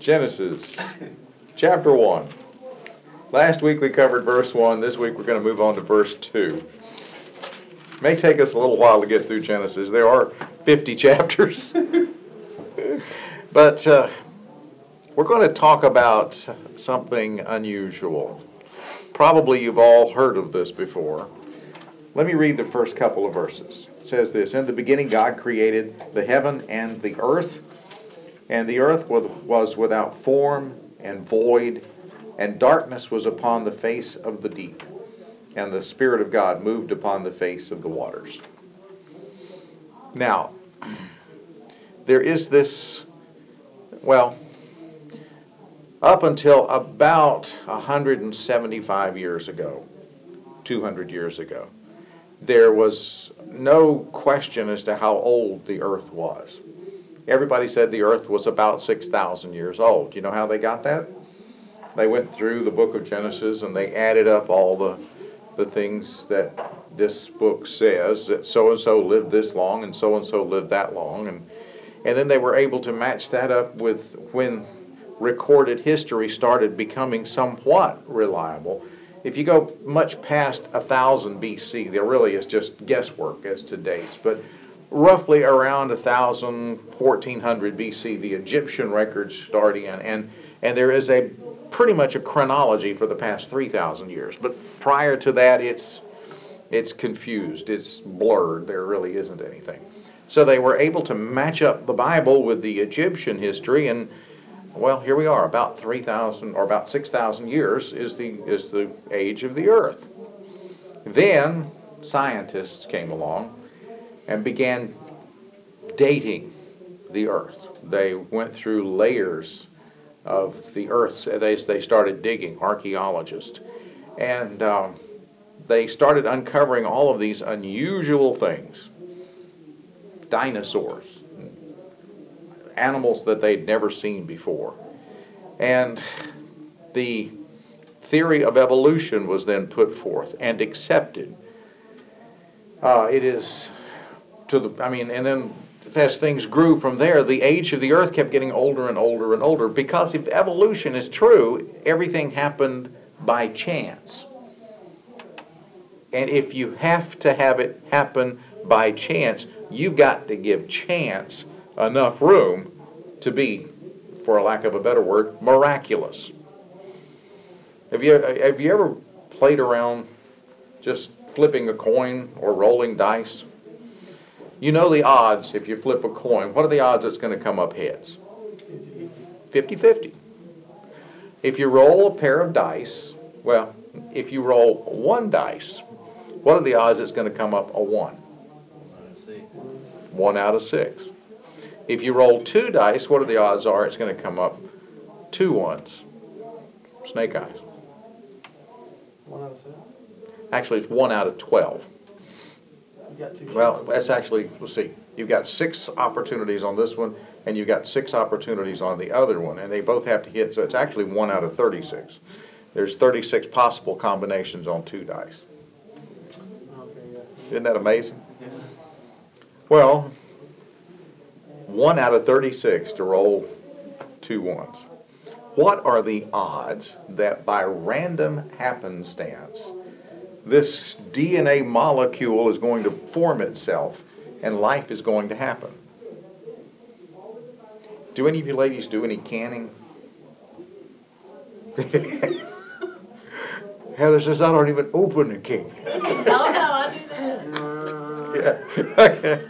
Genesis chapter 1. Last week we covered verse 1. This week we're going to move on to verse 2. It may take us a little while to get through Genesis. There are 50 chapters. But we're going to talk about something unusual. Probably you've all heard of this before. Let me read the first couple of verses. It says this: In the beginning God created the heaven and the earth was without form and void, and darkness was upon the face of the deep, and the Spirit of God moved upon the face of the waters. Now, there is this, up until about 175 years ago, 200 years ago, there was no question as to how old the earth was. Everybody said the earth was about 6,000 years old. You know how they got that? They went through the book of Genesis and they added up all the things that this book says, that so-and-so lived this long and so-and-so lived that long. And then they were able to match that up with when recorded history started becoming somewhat reliable. If you go much past 1000 BC, there really is just guesswork as to dates. But roughly around 1400 BC, the Egyptian records start in, and there is pretty much a chronology for the past 3,000 years. But prior to that, it's confused, it's blurred. There really isn't anything. So they were able to match up the Bible with the Egyptian history, and here we are. About 3,000 or about 6,000 years is the age of the earth. Then scientists came along and began dating the earth. They went through layers of the earth. They started digging, archaeologists. And they started uncovering all of these unusual things. Dinosaurs. Animals that they'd never seen before. And the theory of evolution was then put forth and accepted. And then as things grew from there, the age of the earth kept getting older and older and older, because if evolution is true, everything happened by chance. And if you have to have it happen by chance, you've got to give chance enough room to be, for lack of a better word, miraculous. Have you ever played around just flipping a coin or rolling dice? You know the odds if you flip a coin. What are the odds it's going to come up heads? 50-50. If you roll a pair of dice, if you roll one dice, what are the odds it's going to come up a 1? 1 out of 6. If you roll 2 dice, what are the odds it's going to come up 2 ones? Snake eyes. 1 out of 6? Actually, it's 1 out of 12. That's actually, let's see, you've got 6 opportunities on this one, and you've got 6 opportunities on the other one, and they both have to hit, so it's actually 1 out of 36. There's 36 possible combinations on 2 dice. Isn't that amazing? Well, 1 out of 36 to roll 2 ones. What are the odds that by random happenstance, this DNA molecule is going to form itself and life is going to happen? Do any of you ladies do any canning? Heather says, I don't even open a can. No, I do that. Yeah. Okay.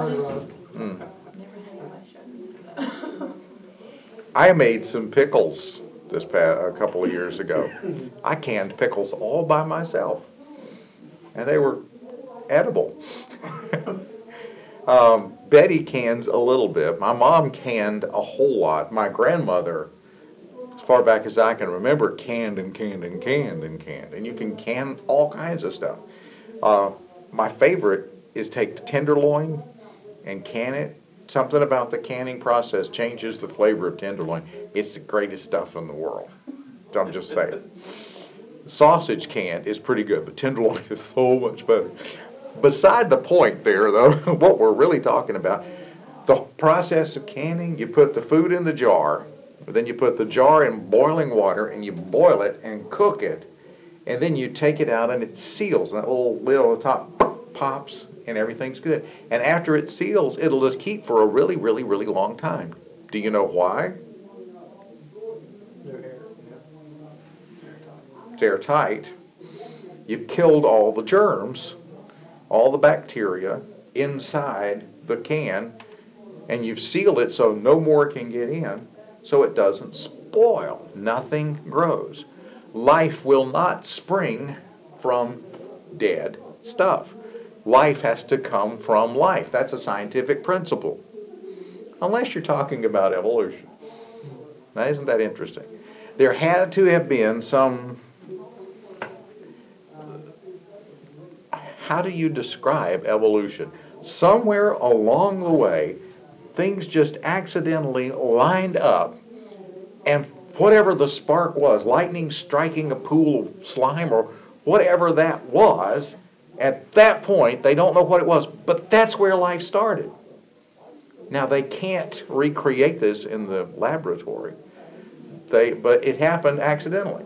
I made some pickles a couple of years ago. I canned pickles all by myself, and they were edible. Betty cans a little bit. My mom canned a whole lot. My grandmother, as far back as I can remember, canned and canned and canned and canned. And you can can all kinds of stuff. My favorite is take the tenderloin and can it. Something about the canning process changes the flavor of tenderloin. It's the greatest stuff in the world. I'm just saying. Sausage canned is pretty good, but tenderloin is so much better. Beside the point there, though, what we're really talking about, the process of canning, you put the food in the jar, Then you put the jar in boiling water and you boil it and cook it. And then you take it out and it seals. And that little lid on the top pops and everything's good. And after it seals, it'll just keep for a really, really, really long time. Do you know why? Their hair, It's airtight. You've killed all the germs, all the bacteria inside the can, and you've sealed it so no more can get in, so it doesn't spoil. Nothing grows. Life will not spring from dead stuff. Life has to come from life. That's a scientific principle. Unless you're talking about evolution. Now, isn't that interesting? There had to have been some... How do you describe evolution? Somewhere along the way, things just accidentally lined up, and whatever the spark was, lightning striking a pool of slime or whatever that was, at that point, they don't know what it was, but that's where life started. Now, they can't recreate this in the laboratory, but it happened accidentally.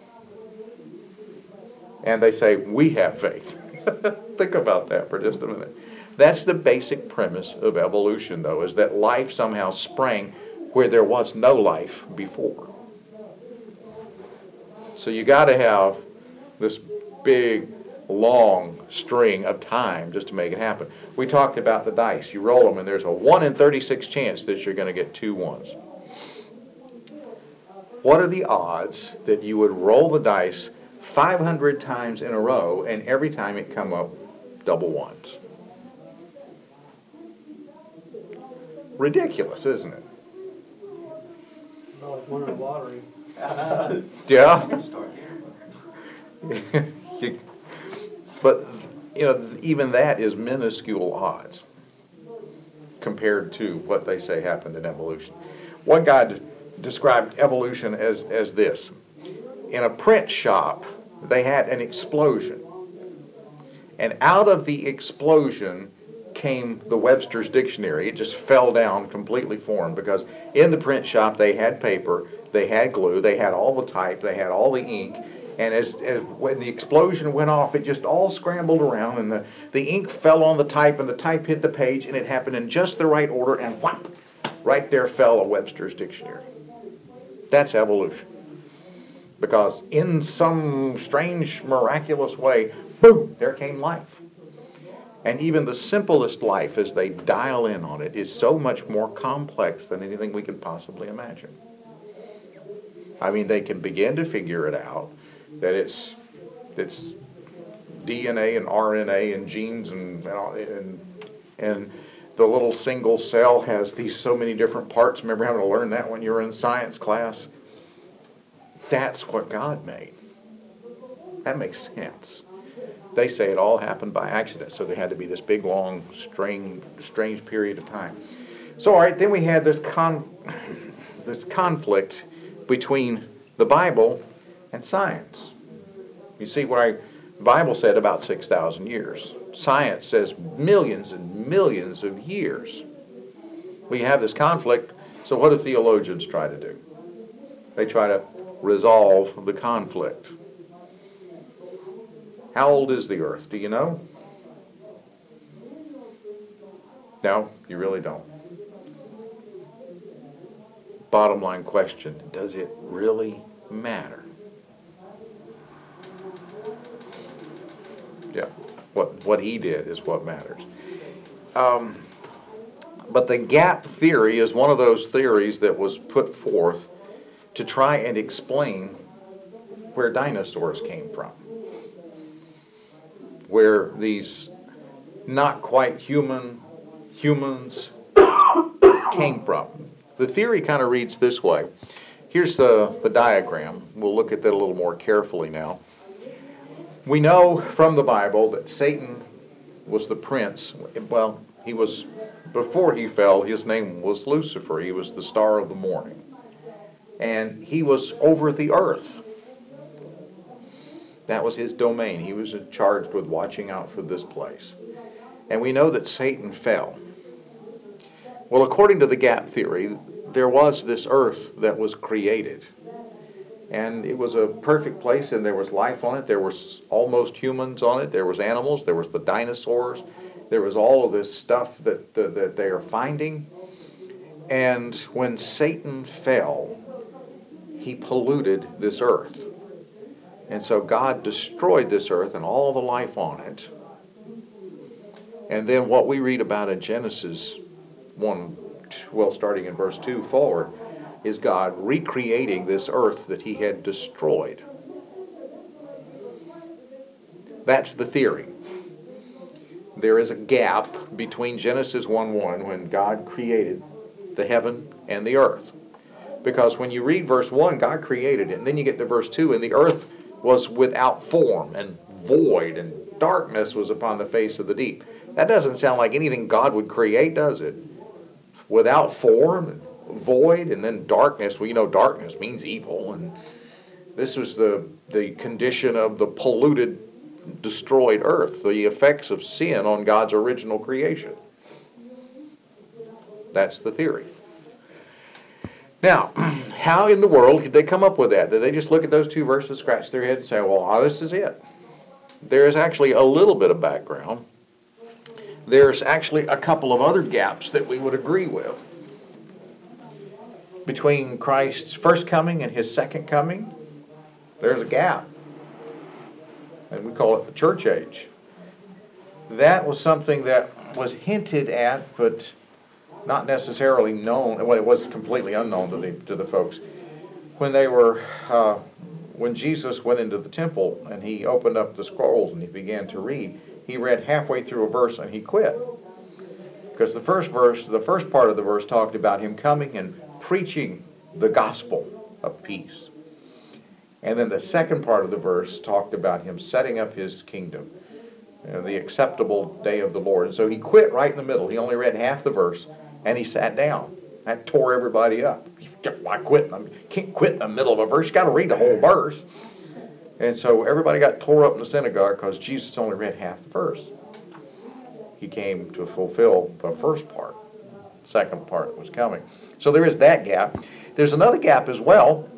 And they say, we have faith. Think about that for just a minute. That's the basic premise of evolution, though, is that life somehow sprang where there was no life before. So you got to have this big, long string of time just to make it happen. We talked about the dice. You roll them, and there's a 1 in 36 chance that you're going to get 2 ones. What are the odds that you would roll the dice 500 times in a row, and every time it come up double ones? Ridiculous, isn't it? well, like winning the lottery. Yeah. But, even that is minuscule odds compared to what they say happened in evolution. One guy described evolution as this. In a print shop, they had an explosion. And out of the explosion came the Webster's Dictionary. It just fell down completely formed, because in the print shop they had paper, they had glue, they had all the type, they had all the ink, and as when the explosion went off, it just all scrambled around, and the ink fell on the type, and the type hit the page, and it happened in just the right order, and whop, right there fell a Webster's Dictionary. That's evolution. Because in some strange, miraculous way, boom, there came life. And even the simplest life, as they dial in on it, is so much more complex than anything we could possibly imagine. I mean, they can begin to figure it out, that it's DNA and RNA and genes and the little single cell has so many different parts. Remember having to learn that when you were in science class? That's what God made. That makes sense. They say it all happened by accident, so there had to be this big, long, strange period of time. So, all right, then we had this conflict between the Bible and science. You see what the Bible said about 6,000 years. Science says millions and millions of years. We have this conflict, so what do theologians try to do? They try to resolve the conflict. How old is the earth? Do you know? No, you really don't. Bottom line question, does it really matter? Yeah, what he did is what matters. But the gap theory is one of those theories that was put forth to try and explain where dinosaurs came from. Where these not quite humans came from. The theory kind of reads this way. Here's the diagram. We'll look at that a little more carefully now. We know from the Bible that Satan was the prince. Well, he was, before he fell, his name was Lucifer. He was the star of the morning. And he was over the earth. That was his domain. He was charged with watching out for this place. And we know that Satan fell. Well, according to the gap theory, there was this earth that was created. And it was a perfect place, and there was life on it. There was almost humans on it. There was animals. There was the dinosaurs. There was all of this stuff that they are finding. And when Satan fell, he polluted this earth. And so God destroyed this earth and all the life on it. And then what we read about in Genesis 1, well, starting in verse 2 forward, is God recreating this earth that he had destroyed. That's the theory. There is a gap between Genesis 1:1, when God created the heaven and the earth. Because when you read verse 1, God created it, and then you get to verse 2, and the earth was without form and void, and darkness was upon the face of the deep. That doesn't sound like anything God would create, does it? Without form and void, and then darkness. Well, you know, darkness means evil, and this was the condition of the polluted, destroyed earth, the effects of sin on God's original creation. That's the theory. Now, how in the world could they come up with that? Did they just look at those two verses, scratch their head, and say, well, this is it? There is actually a little bit of background. There's actually a couple of other gaps that we would agree with. Between Christ's first coming and his second coming, there's a gap. And we call it the church age. That was something that was hinted at, but not necessarily known. Well, it was completely unknown to the folks. When Jesus went into the temple and he opened up the scrolls and he began to read, he read halfway through a verse and he quit. Because the first part of the verse talked about him coming and preaching the gospel of peace. And then the second part of the verse talked about him setting up his kingdom, the acceptable day of the Lord. And so he quit right in the middle. He only read half the verse, and he sat down. That tore everybody up. Why quit? You can't quit in the middle of a verse. You got to read the whole verse. And so everybody got tore up in the synagogue because Jesus only read half the verse. He came to fulfill the first part. The second part was coming. So there is that gap. There's another gap as well.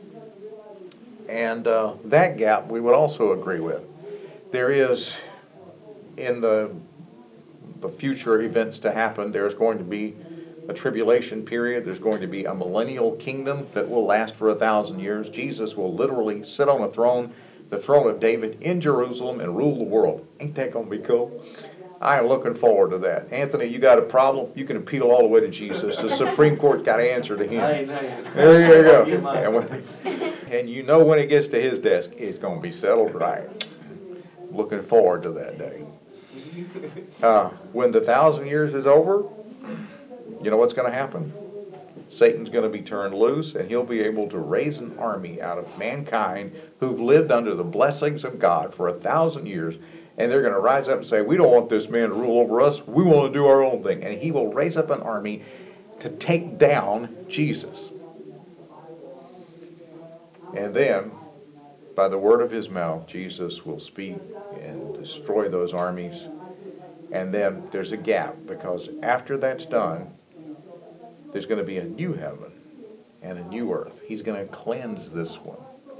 And that gap we would also agree with. There is, in the future events to happen, there's going to be a tribulation period. There's going to be a millennial kingdom that will last for 1,000 years. Jesus will literally sit on a throne, the throne of David, in Jerusalem and rule the world. Ain't that going to be cool? I am looking forward to that. Anthony, you got a problem? You can appeal all the way to Jesus. The Supreme Court's got to answer to him. Amen. There you go. And you know when it gets to his desk, it's going to be settled right. Looking forward to that day. When the 1,000 years is over, you know what's going to happen? Satan's going to be turned loose, and he'll be able to raise an army out of mankind who've lived under the blessings of God for 1,000 years, and they're going to rise up and say, we don't want this man to rule over us. We want to do our own thing. And he will raise up an army to take down Jesus. And then, by the word of his mouth, Jesus will speak and destroy those armies. And then there's a gap, because after that's done, there's going to be a new heaven and a new earth. He's going to cleanse this one.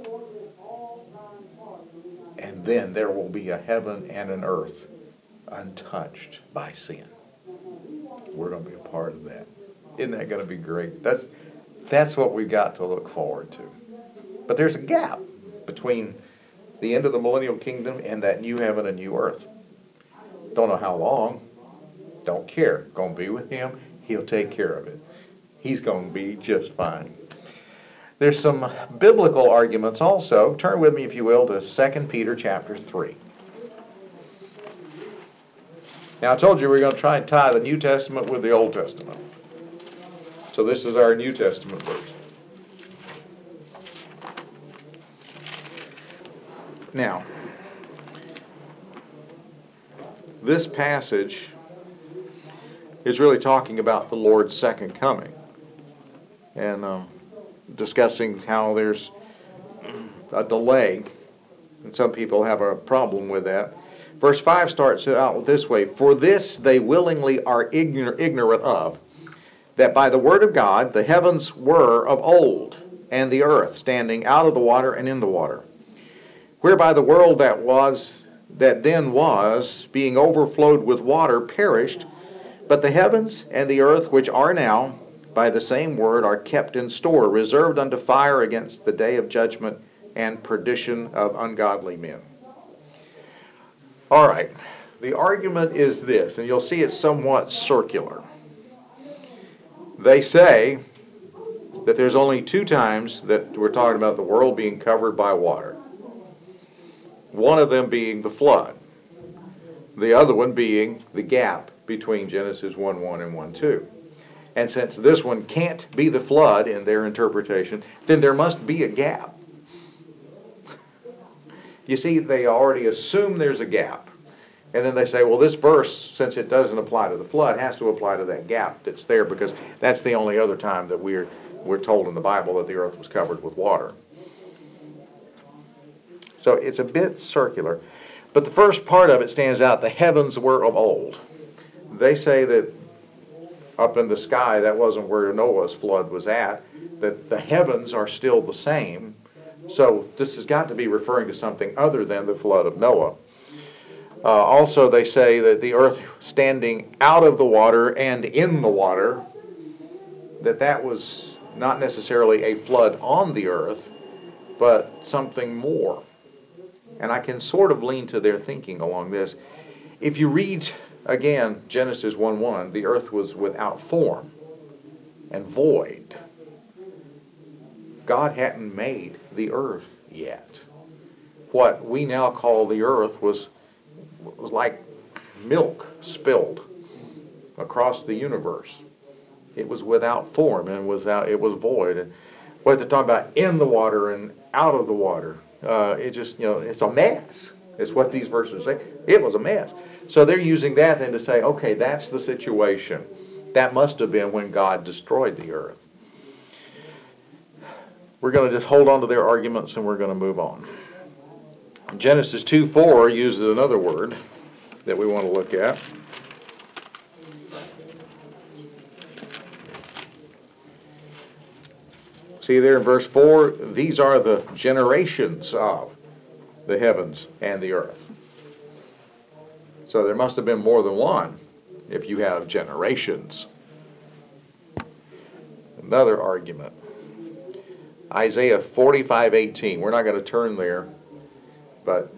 And then there will be a heaven and an earth untouched by sin. We're going to be a part of that. Isn't that going to be great? That's what we've got to look forward to. But there's a gap between the end of the millennial kingdom and that new heaven and new earth. Don't know how long. Don't care. Going to be with him. He'll take care of it. He's going to be just fine. There's some biblical arguments also. Turn with me, if you will, to 2 Peter chapter 3. Now, I told you we're going to try and tie the New Testament with the Old Testament. So this is our New Testament verse. Now, this passage is really talking about the Lord's second coming, and discussing how there's a delay, and some people have a problem with that. Verse 5 starts out this way: for this they willingly are ignorant of, that by the word of God the heavens were of old, and the earth standing out of the water and in the water, whereby the world that then was, being overflowed with water, perished, but the heavens and the earth which are now, by the same word, are kept in store, reserved unto fire against the day of judgment and perdition of ungodly men. All right, the argument is this, and you'll see it's somewhat circular. They say that there's only two times that we're talking about the world being covered by water. One of them being the flood. The other one being the gap between Genesis 1:1 and 1:2. And since this one can't be the flood in their interpretation, then there must be a gap. You see, they already assume there's a gap. And then they say, well, this verse, since it doesn't apply to the flood, has to apply to that gap that's there, because that's the only other time that we're told in the Bible that the earth was covered with water. So it's a bit circular. But the first part of it stands out. The heavens were of old. They say that up in the sky, that wasn't where Noah's flood was at, that the heavens are still the same. So this has got to be referring to something other than the flood of Noah. Also, they say that the earth standing out of the water and in the water, that was not necessarily a flood on the earth, but something more. And I can sort of lean to their thinking along this. If you read, again, Genesis 1:1, the earth was without form and void. God hadn't made the earth yet. What we now call the earth was like milk spilled across the universe. It was without form and it was void. And what they're talking about in the water and out of the water, it's a mess. It's what these verses say. It was a mess. So they're using that then to say, okay, that's the situation. That must have been when God destroyed the earth. We're going to just hold on to their arguments and we're going to move on. Genesis 2:4 uses another word that we want to look at. See there in verse 4, these are the generations of the heavens and the earth. So there must have been more than one if you have generations. Another argument. Isaiah 45:18. We're not going to turn there, but,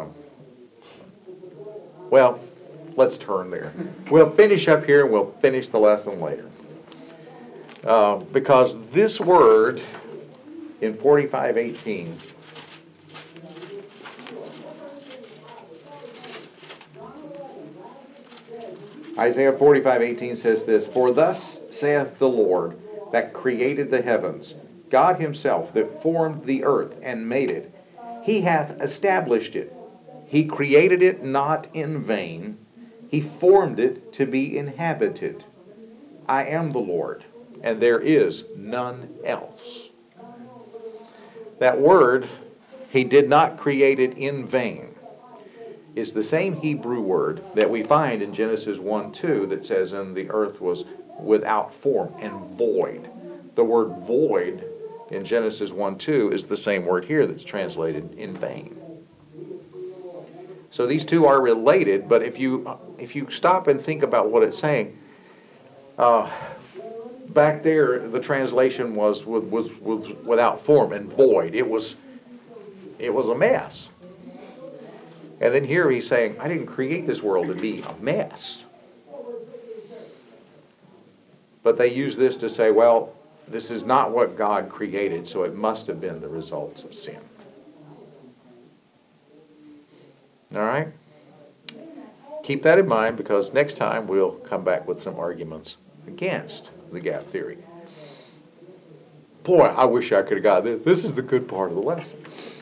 let's turn there. We'll finish up here and we'll finish the lesson later. Because this word in 45:18 Isaiah 45:18 says this, for thus saith the Lord that created the heavens, God himself that formed the earth and made it. He hath established it. He created it not in vain. He formed it to be inhabited. I am the Lord, and there is none else. That word, he did not create it in vain, is the same Hebrew word that we find in Genesis 1:2 that says, and the earth was without form and void. The word void in Genesis 1:2 is the same word here that's translated in vain. So these two are related, but if you stop and think about what it's saying, back there the translation was without form and void. It was a mess. And then here he's saying, I didn't create this world to be a mess. But they use this to say, well, this is not what God created, so it must have been the results of sin. All right? Keep that in mind, because next time we'll come back with some arguments against the gap theory. Boy, I wish I could have got this. This is the good part of the lesson.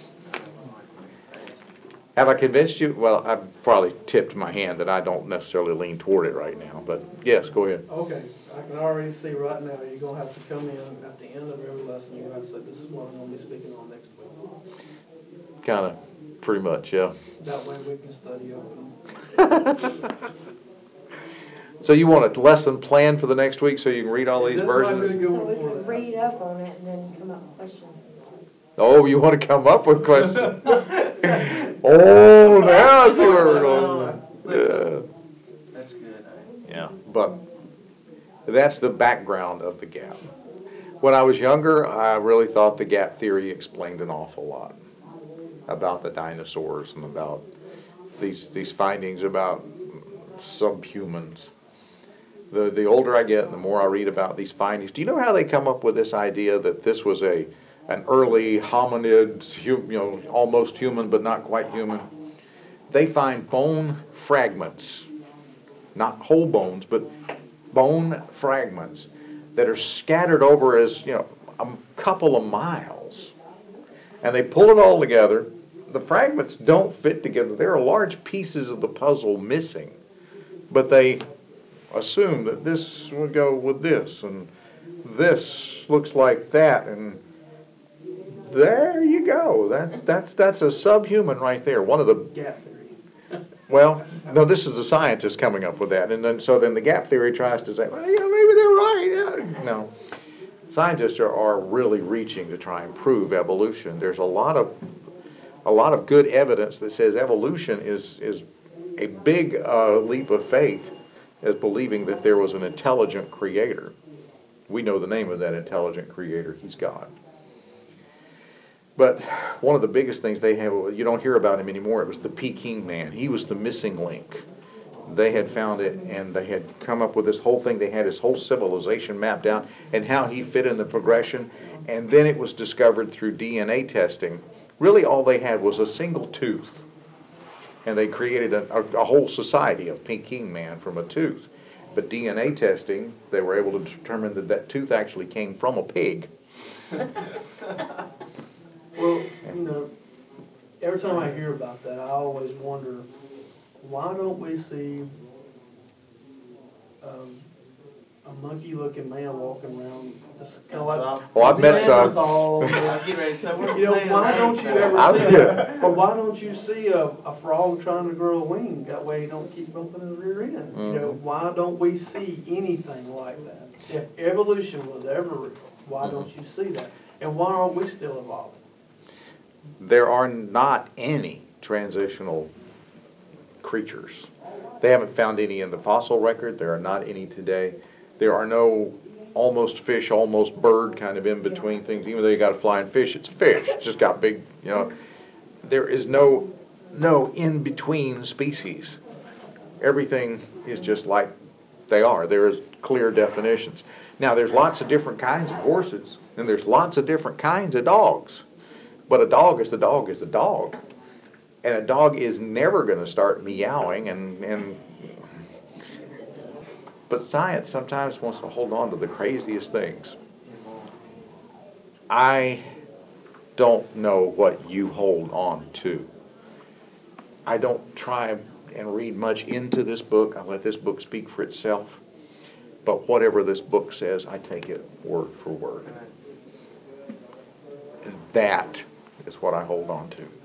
Have I convinced you? Well, I've probably tipped my hand that I don't necessarily lean toward it right now, but yes, go ahead. Okay, I can already see right now, you're gonna have to come in at the end of every lesson, you're gonna say, this is what I'm gonna be speaking on next week. Kind of, pretty much, yeah. That way we can study over them. So you want a lesson planned for the next week so you can read all these This might be versions? good So one we for can that. read up on it and then come up with questions and stuff. Oh, you want to come up with questions? Oh, now I see where we're going. Yeah. That's good. Yeah, but that's the background of the gap. When I was younger, I really thought the gap theory explained an awful lot about the dinosaurs and about these findings about subhumans. The older I get, the more I read about these findings. Do you know how they come up with this idea that this was an early hominid, almost human but not quite human? They find bone fragments, not whole bones, but bone fragments that are scattered over as, a couple of miles. And they pull it all together. The fragments don't fit together. There are large pieces of the puzzle missing. But they assume that this would go with this, and this looks like that, and there you go. That's a subhuman right there. One of the Gap theory. Well, no, this is the scientist coming up with that, and then the gap theory tries to say, well, maybe they're right. No, scientists are really reaching to try and prove evolution. There's a lot of good evidence that says evolution is a big leap of faith, as believing that there was an intelligent creator. We know the name of that intelligent creator. He's God. But one of the biggest things they have, you don't hear about him anymore, it was the Peking man. He was the missing link. They had found it, and they had come up with this whole thing. They had his whole civilization mapped out and how he fit in the progression. And then it was discovered through DNA testing. Really all they had was a single tooth. And they created a whole society of Peking man from a tooth. But DNA testing, they were able to determine that tooth actually came from a pig. Well, every time I hear about that, I always wonder, why don't we see a monkey-looking man walking around, just kind of like... Well, I've met some. Neanderthal, I was getting ready to say, we're why don't you ever I've- see or why don't you see a frog trying to grow a wing? That way he don't keep bumping his rear end. Why don't we see anything like that? If evolution was ever real, why don't you see that? And why aren't we still evolving? There are not any transitional creatures. They haven't found any in the fossil record. There are not any today. There are no almost fish, almost bird kind of in between things. Even though you got a flying fish, it's fish. It's just got big, There is no in between species. Everything is just like they are. There is clear definitions. Now, there's lots of different kinds of horses, and there's lots of different kinds of dogs. But a dog is a dog is a dog. And a dog is never going to start meowing but science sometimes wants to hold on to the craziest things. I don't know what you hold on to. I don't try and read much into this book. I let this book speak for itself. But whatever this book says, I take it word for word. And that is what I hold on to.